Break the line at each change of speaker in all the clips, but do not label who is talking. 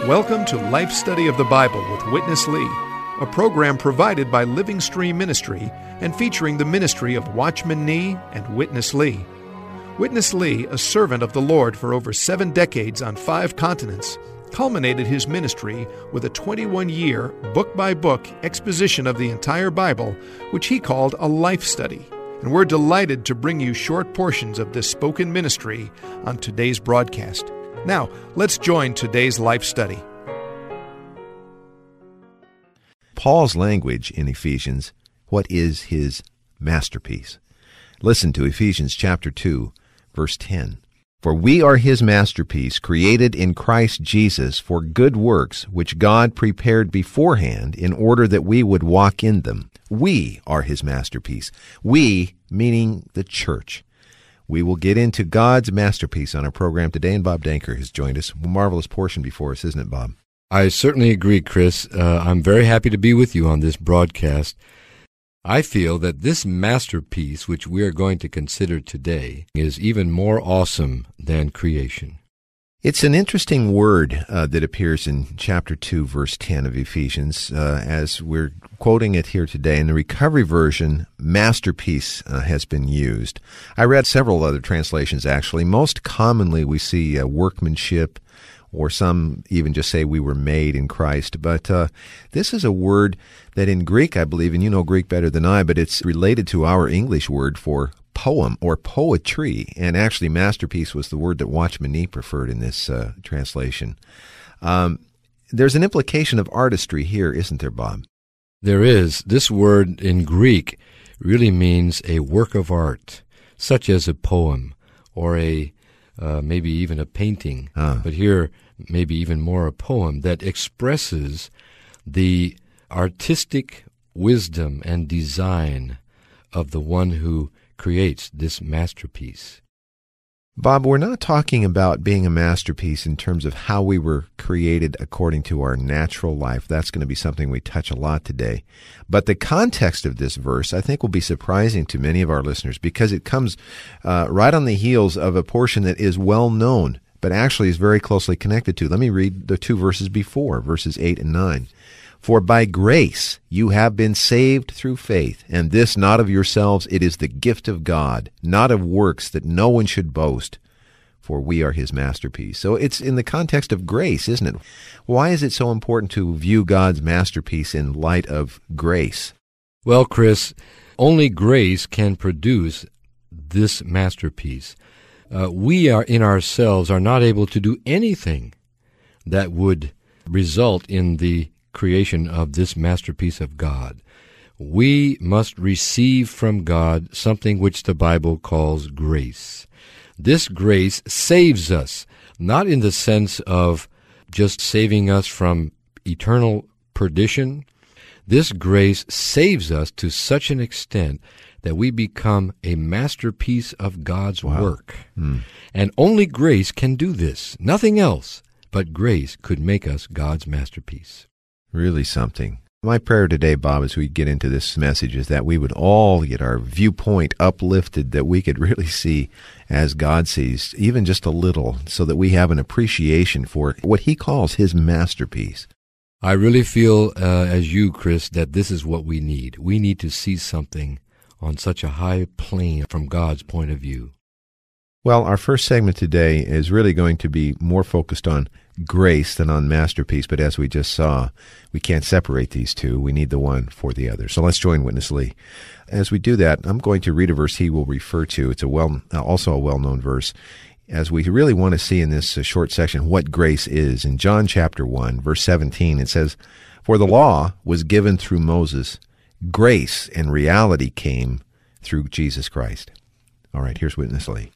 Welcome to Life Study of the Bible with Witness Lee, a program provided by Living Stream Ministry and featuring the ministry of Watchman Nee and Witness Lee. Witness Lee, a servant of the Lord for over 7 decades on 5 continents, culminated his ministry with a 21-year, book-by-book exposition of the entire Bible, which he called a life study. And we're delighted to bring you short portions of this spoken ministry on today's broadcast. Now, let's join today's life study.
Paul's language in Ephesians, what is his masterpiece? Listen to Ephesians chapter 2, verse 10. For we are his masterpiece, created in Christ Jesus for good works, which God prepared beforehand in order that we would walk in them. We are his masterpiece. We, meaning the church. We will get into God's masterpiece on our program today, and Bob Danker has joined us. A marvelous portion before us, isn't it, Bob?
I certainly agree, Chris. I'm very happy to be with you on this broadcast. I feel that this masterpiece, which we are going to consider today, is even more awesome than creation.
It's an interesting word that appears in chapter 2, verse 10 of Ephesians, as we're quoting it here today. In the Recovery Version, masterpiece has been used. I read several other translations, actually. Most commonly, we see workmanship, or some even just say we were made in Christ. But this is a word that in Greek, I believe, and you know Greek better than I, but it's related to our English word for poem or poetry. And actually, masterpiece was the word that Watchman Nee preferred in this translation. There's an implication of artistry here, isn't there, Bob?
There is. This word in Greek really means a work of art, such as a poem or a maybe even a painting. But here, maybe even more a poem that expresses the artistic wisdom and design of the one who creates this masterpiece.
Bob, we're not talking about being a masterpiece in terms of how we were created according to our natural life. That's going to be something we touch a lot today. But the context of this verse, I think, will be surprising to many of our listeners because it comes right on the heels of a portion that is well known, but actually is very closely connected to. Let me read the 2 verses before, verses 8 and 9. For by grace you have been saved through faith, and this not of yourselves, it is the gift of God, not of works, that no one should boast, for we are his masterpiece. So it's in the context of grace, isn't it? Why is it so important to view God's masterpiece in light of grace?
Well, Chris, only grace can produce this masterpiece. We are in ourselves are not able to do anything that would result in the creation of this masterpiece of God. We must receive from God something which the Bible calls grace. This grace saves us, not in the sense of just saving us from eternal perdition. This grace saves us to such an extent that we become a masterpiece of God's work. And only grace can do this. Nothing else but grace could make us God's masterpiece.
Really something. My prayer today, Bob, as we get into this message, is that we would all get our viewpoint uplifted, that we could really see as God sees, even just a little, so that we have an appreciation for what he calls his masterpiece.
I really feel, as you, Chris, that this is what we need. We need to see something on such a high plane from God's point of view.
Well, our first segment today is really going to be more focused on grace than on masterpiece, but as we just saw, we can't separate these two. We need the one for the other. So let's join Witness Lee. As we do that, I'm going to read a verse he will refer to. It's also a well-known verse, as we really want to see in this short section what grace is. In John chapter 1, verse 17, it says, For the law was given through Moses. Grace and reality came through Jesus Christ. All right, here's Witness Lee.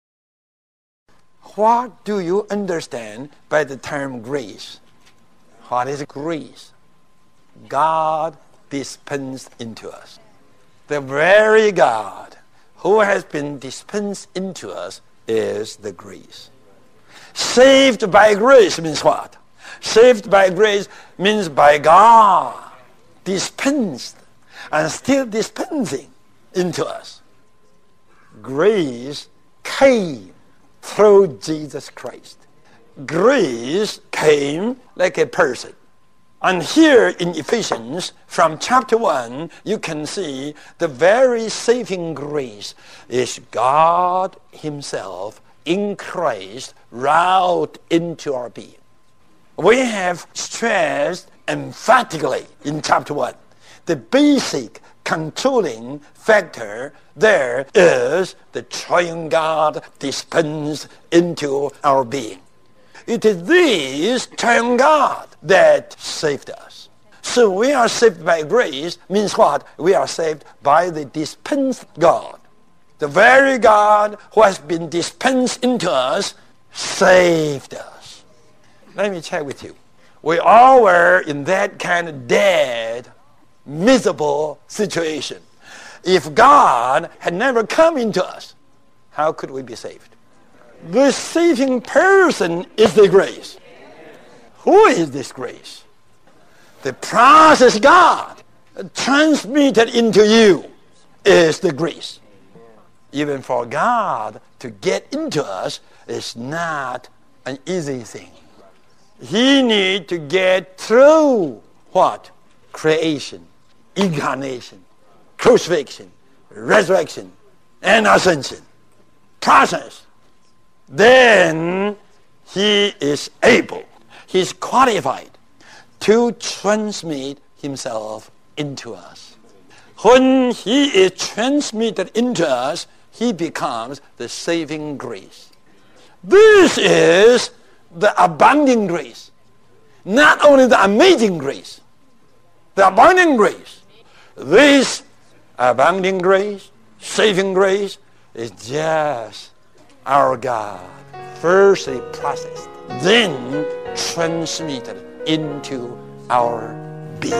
What do you understand by the term grace? What is grace? God dispensed into us. The very God who has been dispensed into us is the grace. Saved by grace means what? Saved by grace means by God dispensed and still dispensing into us. Grace came through Jesus Christ. grace came like a person. And here in Ephesians, from chapter 1, you can see the very saving grace is God himself in Christ wrought into our being. We have stressed emphatically in chapter 1, the basic controlling factor there is the triune God dispensed into our being. It is this triune God that saved us. So we are saved by grace means what? We are saved by the dispensed God. The very God who has been dispensed into us saved us. Let me check with you. We all were in that kind of dead, miserable situation. If God had never come into us, how could we be saved? The saving person is the grace. Who is this grace? The process God transmitted into you is the grace. Even for God to get into us is not an easy thing. He needs to get through what? Creation, incarnation, crucifixion, resurrection, and ascension. Process. Then he is able, he's qualified to transmit himself into us. When he is transmitted into us, he becomes the saving grace. This is the abounding grace. Not only the amazing grace, the abounding grace. This abounding grace, saving grace, is just our God, firstly processed, then transmitted into our being.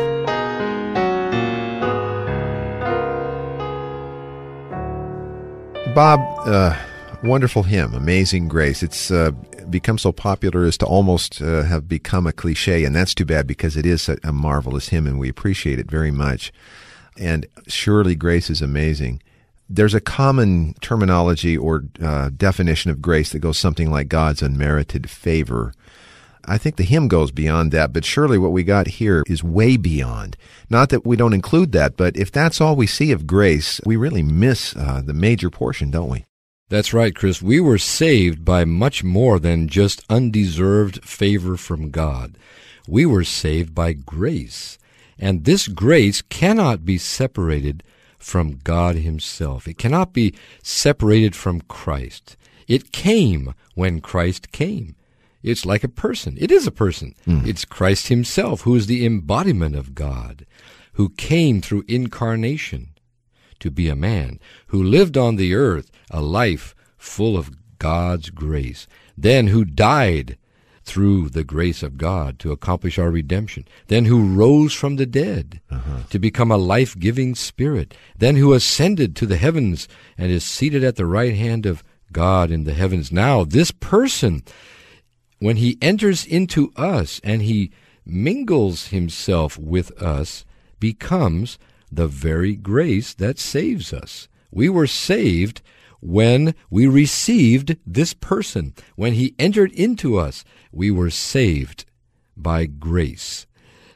Bob, wonderful hymn, Amazing Grace. It's become so popular as to almost have become a cliche, and that's too bad because it is a marvelous hymn, and we appreciate it very much. And surely grace is amazing. There's a common terminology or definition of grace that goes something like God's unmerited favor. I think the hymn goes beyond that, but surely what we got here is way beyond. Not that we don't include that, but if that's all we see of grace, we really miss the major portion, don't we?
That's right, Chris. We were saved by much more than just undeserved favor from God. We were saved by grace. And this grace cannot be separated from God himself. It cannot be separated from Christ. It came when Christ came. It's like a person. It is a person. It's Christ himself, who is the embodiment of God, who came through incarnation to be a man, who lived on the earth a life full of God's grace, then who died through the grace of God to accomplish our redemption, then who rose from the dead to become a life-giving spirit, then who ascended to the heavens and is seated at the right hand of God in the heavens. Now, this person, when he enters into us and he mingles himself with us, becomes the very grace that saves us. We were saved when we received this person. When he entered into us, we were saved by grace.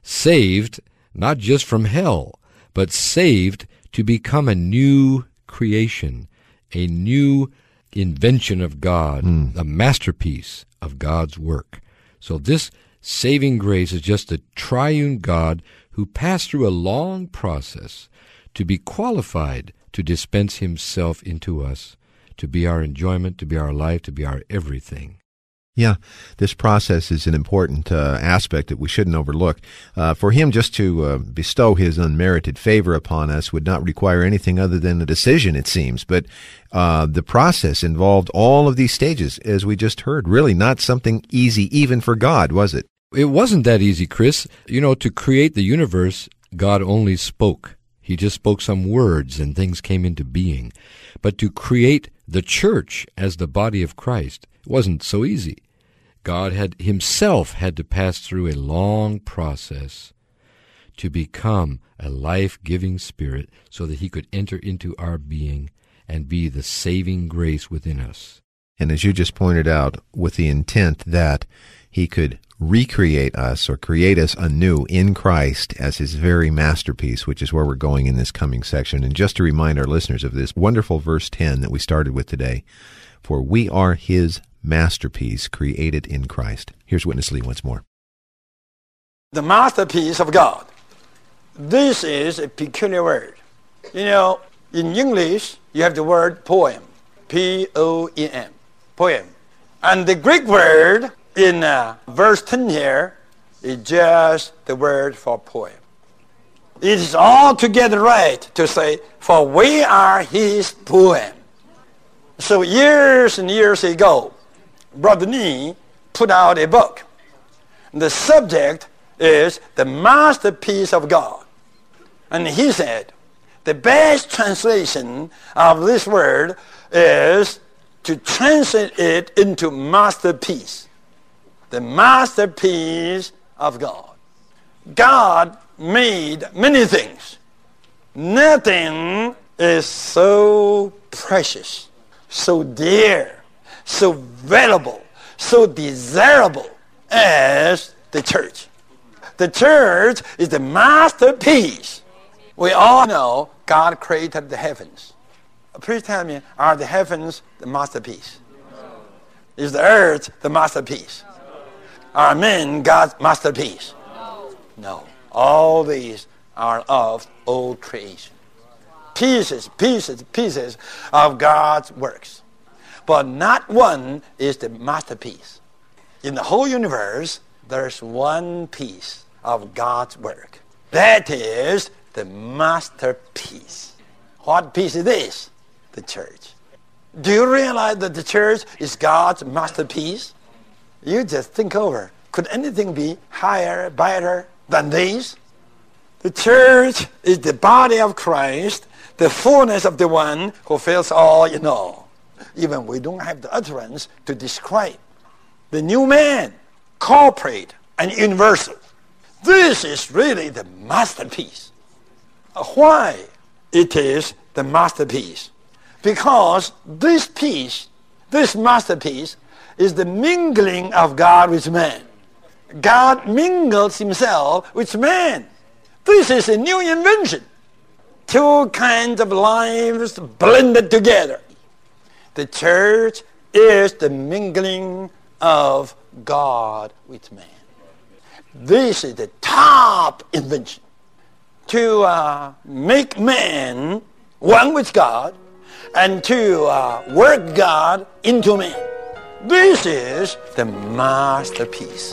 Saved not just from hell, but saved to become a new creation, a new invention of God, a masterpiece of God's work. So this saving grace is just the triune God who passed through a long process to be qualified to dispense himself into us, to be our enjoyment, to be our life, to be our everything.
Yeah, this process is an important aspect that we shouldn't overlook. For him just to bestow his unmerited favor upon us would not require anything other than a decision, it seems. But the process involved all of these stages, as we just heard. Really not something easy even for God, was it?
It wasn't that easy, Chris. You know, to create the universe, God only spoke. He just spoke some words and things came into being. But to create the church as the body of Christ wasn't so easy. God himself had to pass through a long process to become a life-giving spirit so that he could enter into our being and be the saving grace within us.
And as you just pointed out, with the intent that he could recreate us or create us anew in Christ as his very masterpiece, which is where we're going in this coming section. And just to remind our listeners of this wonderful verse 10 that we started with today, for we are his masterpiece created in Christ. Here's Witness Lee once more.
The masterpiece of God. This is a peculiar word. You know, in English, you have the word poem, P-O-E-M, poem. And the Greek word in verse 10 here is just the word for poem. It is altogether right to say, for we are his poem. So years and years ago, Brother Nee put out a book. The subject is the masterpiece of God. And he said, the best translation of this word is to translate it into masterpiece. The masterpiece of God. God made many things. Nothing is so precious, so dear, so valuable, so desirable as the church. The church is the masterpiece. We all know God created the heavens. Please tell me, are the heavens the masterpiece? Is the earth the masterpiece? Are men God's masterpiece? No. All these are of old creation. Pieces of God's works. But not one is the masterpiece. In the whole universe, there's one piece of God's work. That is the masterpiece. What piece is this? The church. Do you realize that the church is God's masterpiece? You just think over, could anything be higher, better than this? The church is the body of Christ, the fullness of the one who fills all in all. Even we don't have the utterance to describe. The new man, corporate and universal. This is really the masterpiece. Why it is the masterpiece? Because this piece, this masterpiece, is the mingling of God with man. God mingles himself with man. This is a new invention. Two kinds of lives blended together. The church is the mingling of God with man. This is the top invention. To make man one with God and to work God into man. This is the masterpiece.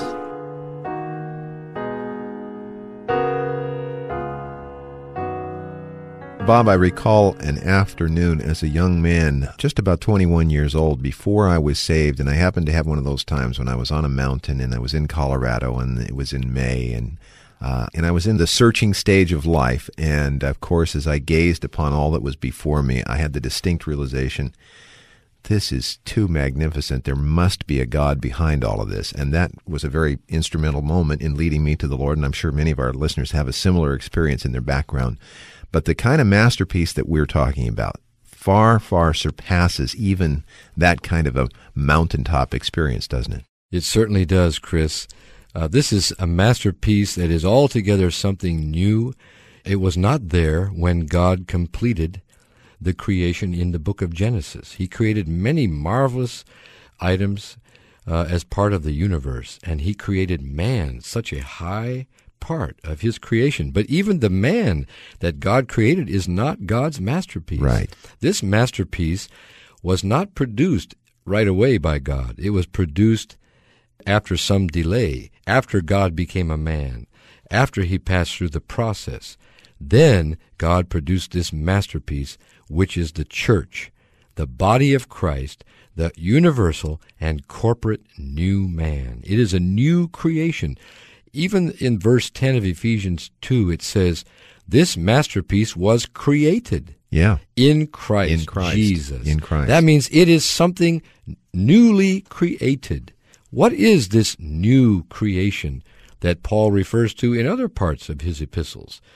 Bob, I recall an afternoon as a young man, just about 21 years old, before I was saved, and I happened to have one of those times when I was on a mountain, and I was in Colorado, and it was in May, and I was in the searching stage of life, and of course, as I gazed upon all that was before me, I had the distinct realization, this is too magnificent. There must be a God behind all of this. And that was a very instrumental moment in leading me to the Lord, and I'm sure many of our listeners have a similar experience in their background. But the kind of masterpiece that we're talking about far, far surpasses even that kind of a mountaintop experience, doesn't it?
It certainly does, Chris. This is a masterpiece that is altogether something new. It was not there when God completed the creation in the book of Genesis. He created many marvelous items as part of the universe, and he created man, such a high part of his creation. But even the man that God created is not God's masterpiece.
Right.
This masterpiece was not produced right away by God. It was produced after some delay, after God became a man, after he passed through the process. Then God produced this masterpiece, which is the church, the body of Christ, the universal and corporate new man. It is a new creation. Even in verse 10 of Ephesians 2, it says, this masterpiece was created in Christ Jesus.
In Christ.
That means it is something newly created. What is this new creation that Paul refers to in other parts of his epistles?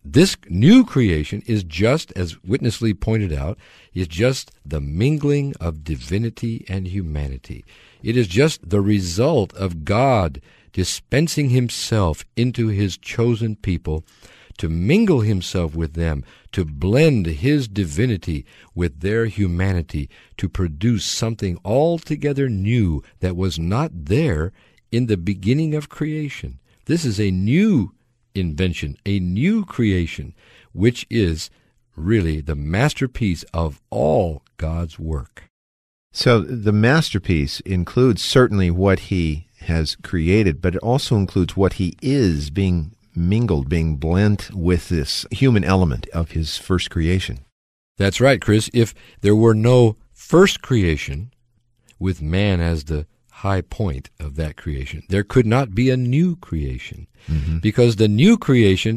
this new creation is just, as Witness Lee pointed out, is just the mingling of divinity and humanity. It is just the result of God dispensing himself into his chosen people to mingle himself with them, to blend his divinity with their humanity, to produce something altogether new that was not there in the beginning of creation. This is a new invention, a new creation, which is really the masterpiece of all God's work.
So the masterpiece includes certainly what he has created, but it also includes what he is, being mingled, being blent with this human element of his first creation.
That's right, Chris. If there were no first creation, with man as the high point of that creation, there could not be a new creation, because the new creation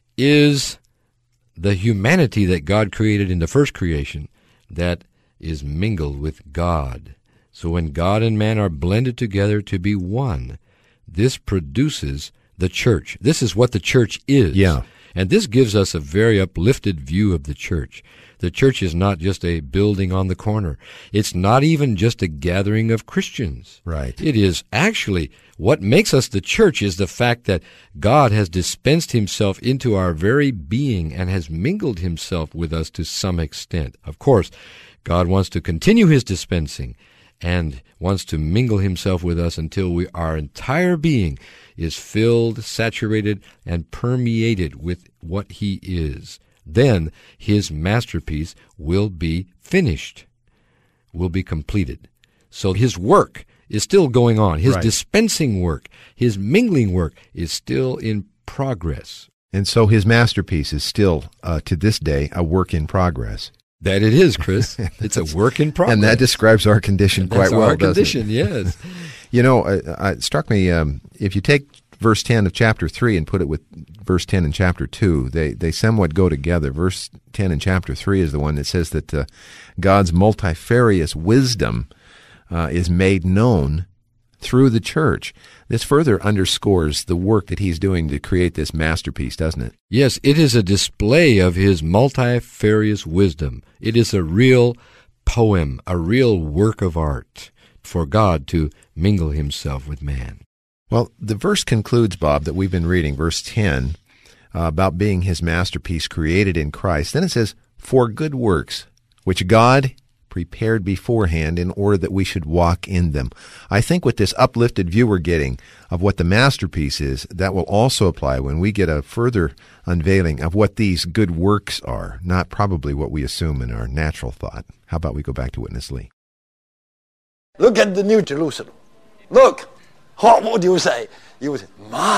is the humanity that God created in the first creation that is mingled with God. So when God and man are blended together to be one, this produces the church. This is what the church is.
Yeah.
And this gives us a very uplifted view of the church. The church is not just a building on the corner. It's not even just a gathering of Christians.
Right.
It is actually, what makes us the church is the fact that God has dispensed himself into our very being and has mingled himself with us to some extent. Of course, God wants to continue his dispensing and wants to mingle himself with us until our entire being is filled, saturated, and permeated with what he is. Then his masterpiece will be finished, will be completed. So his work is still going on. His dispensing work, his mingling work is still in progress.
And so his masterpiece is still, to this day, a work in progress.
That it is, Chris. It's a work in progress.
And that describes our condition quite well,
our
doesn't
condition,
it?
Yes.
You know, it struck me, if you take verse 10 of chapter 3 and put it with verse 10 in chapter 2, they somewhat go together. Verse 10 in chapter 3 is the one that says that God's multifarious wisdom is made known through the church. This further underscores the work that he's doing to create this masterpiece, doesn't it?
Yes, it is a display of his multifarious wisdom. It is a real poem, a real work of art for God to mingle himself with man.
Well, the verse concludes, Bob, that we've been reading, verse 10, about being his masterpiece created in Christ. Then it says, for good works, which God prepared beforehand in order that we should walk in them. I think with this uplifted view we're getting of what the masterpiece is, that will also apply when we get a further unveiling of what these good works are, not probably what we assume in our natural thought. How about we go back to Witness Lee?
Look at the New Jerusalem. Look. What would you say? You would say,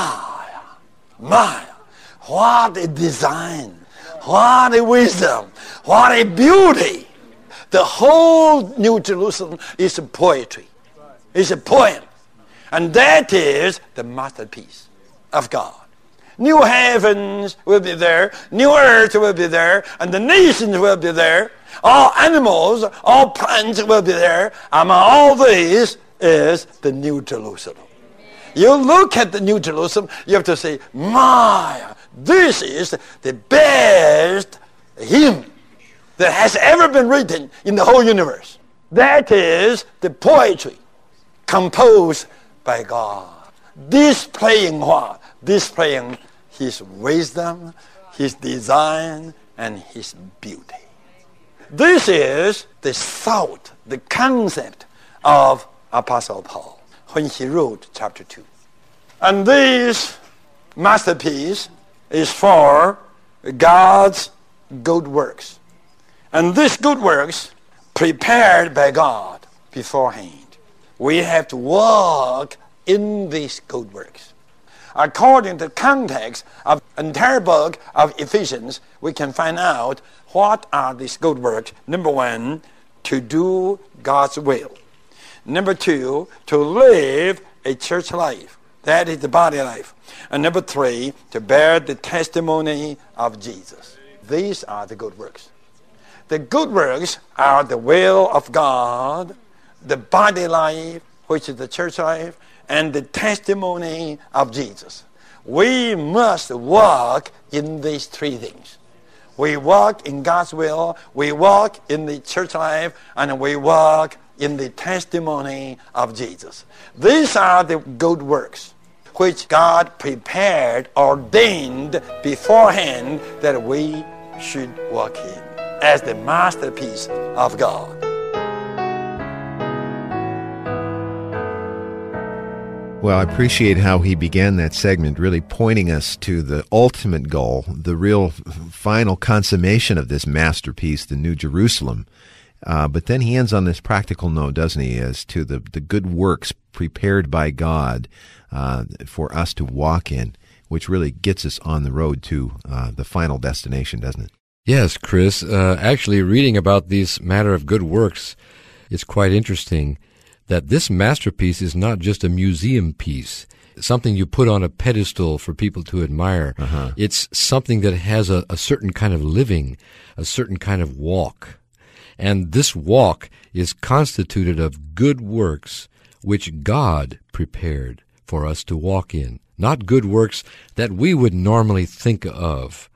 my, what a design, what a wisdom, what a beauty. The whole New Jerusalem is a poetry. It's a poem. And that is the masterpiece of God. New heavens will be there, new earth will be there, and the nations will be there. All animals, all plants will be there. Among all these is the New Jerusalem. You look at the New Jerusalem, you have to say, my, this is the best hymn that has ever been written in the whole universe. That is the poetry composed by God. Displaying what? Displaying his wisdom, his design, and his beauty. This is the thought, the concept of Apostle Paul when he wrote chapter 2. And this masterpiece is for God's good works. And these good works prepared by God beforehand. We have to walk in these good works. According to the context of the entire book of Ephesians, we can find out what are these good works. Number one, to do God's will. Number two, to live a church life. That is the body life. And number three, to bear the testimony of Jesus. These are the good works. The good works are the will of God, the body life, which is the church life, and the testimony of Jesus. We must walk in these three things. We walk in God's will, we walk in the church life, and we walk in the testimony of Jesus. These are the good works which God prepared, ordained beforehand that we should walk in as the masterpiece of God.
Well, I appreciate how he began that segment, really pointing us to the ultimate goal, the real final consummation of this masterpiece, the New Jerusalem. But then he ends on this practical note, doesn't he, as to the good works prepared by God for us to walk in, which really gets us on the road to the final destination, doesn't it?
Yes, Chris. Actually, reading about this matter of good works, it's quite interesting that this masterpiece is not just a museum piece, something you put on a pedestal for people to admire.
Uh-huh.
It's something that has a certain kind of living, a certain kind of walk. And this walk is constituted of good works which God prepared for us to walk in, not good works that we would normally think of,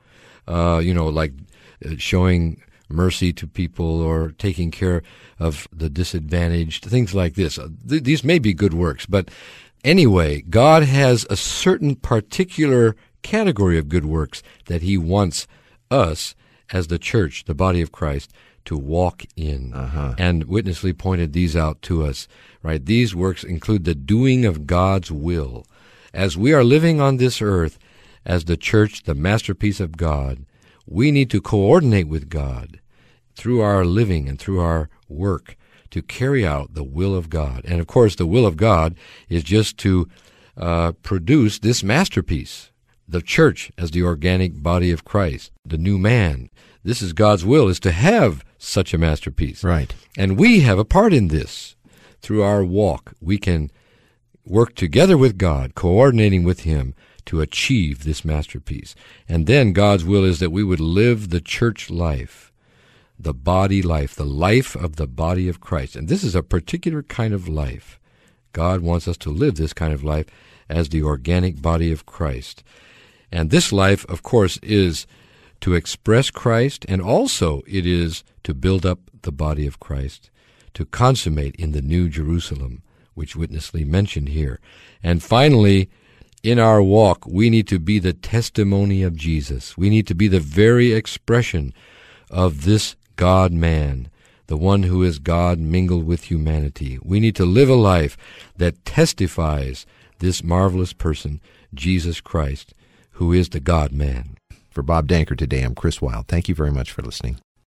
like showing mercy to people or taking care of the disadvantaged, things like this. These may be good works, but anyway, God has a certain particular category of good works that he wants us as the church, the body of Christ, to walk in.
Uh-huh.
And Witness Lee pointed these out to us, right? These works include the doing of God's will. As we are living on this earth as the church, the masterpiece of God, we need to coordinate with God through our living and through our work to carry out the will of God. And of course, the will of God is just to produce this masterpiece, the church as the organic body of Christ, the new man. This is God's will, is to have such a masterpiece.
Right.
And we have a part in this. Through our walk, we can work together with God, coordinating with him to achieve this masterpiece. And then God's will is that we would live the church life, the body life, the life of the body of Christ. And this is a particular kind of life. God wants us to live this kind of life as the organic body of Christ. And this life, of course, is to express Christ, and also it is to build up the body of Christ, to consummate in the New Jerusalem, which Witness Lee mentioned here. And finally, in our walk, we need to be the testimony of Jesus. We need to be the very expression of this God-man, the one who is God mingled with humanity. We need to live a life that testifies this marvelous person, Jesus Christ, who is the God-man.
For Bob Danker today, I'm Chris Wilde. Thank you very much for listening.